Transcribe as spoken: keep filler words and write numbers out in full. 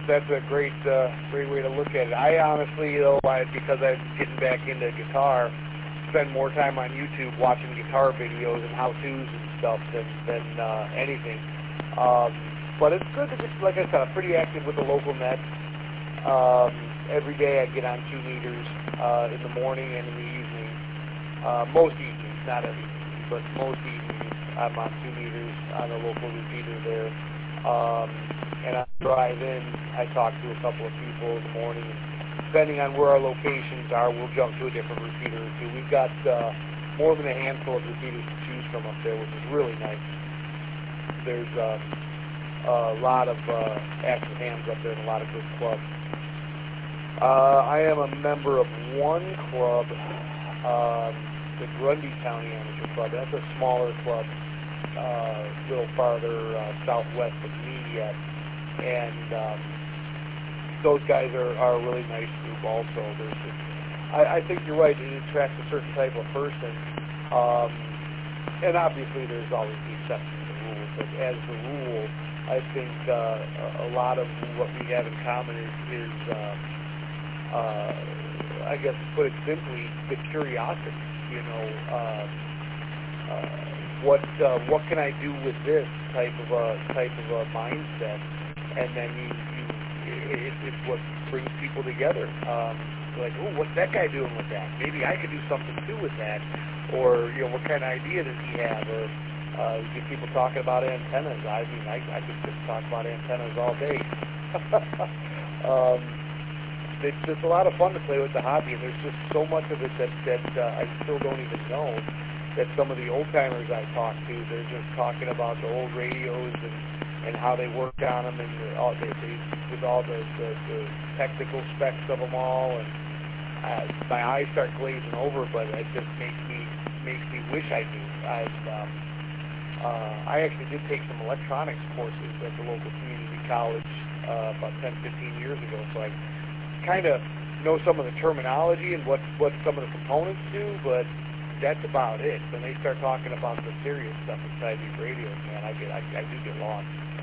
that's a great uh, great way to look at it. I honestly, though, I, because I'm getting back into guitar, spend more time on YouTube watching guitar videos and how-tos and stuff than, than uh, anything. Um, but it's good to just, like I said, I'm pretty active with the local net. Um, every day I get on two meters uh, in the morning and in the evening. Uh, most evenings, not every evening, but most evenings I'm on two meters on a local repeater there. Um, and I drive in, I talk to a couple of people in the morning. Depending on where our locations are, we'll jump to a different repeater or two. We've got uh, more than a handful of repeaters to choose from up there, which is really nice. There's um, a lot of uh, active hams up there and a lot of good clubs. Uh, I am a member of one club, um, the Grundy County Amateur Club. That's a smaller club, uh, a little farther uh, southwest of me yet. And um, those guys are, are a really nice group also. There's just, I, I think you're right, it attracts a certain type of person. Um, and obviously there's always the exceptions to the rules, but as the rule, I think uh, a, a lot of what we have in common is, is uh, uh, I guess to put it simply, the curiosity. You know, uh, uh, what uh, what can I do with this type of a type of a mindset, and then you, you it, it's what brings people together. Um, like, oh, what's that guy doing with that? Maybe I could do something too with that, or you know, what kind of idea does he have? Or uh, you get people talking about antennas. I mean, I, I could just talk about antennas all day. um, It's just a lot of fun to play with the hobby, and there's just so much of it that, that uh, I still don't even know, that some of the old-timers I talk to, they're just talking about the old radios and, and how they worked on them, and all, they, they, with all the, the, the technical specs of them all, and uh, my eyes start glazing over, but it just makes me makes me wish I knew. I've, um, uh, I actually did take some electronics courses at the local community college uh, about ten, fifteen years ago, so I kind of know some of the terminology and what, what some of the components do, but that's about it. When they start talking about the serious stuff inside these radios, man, I get I, I do get lost.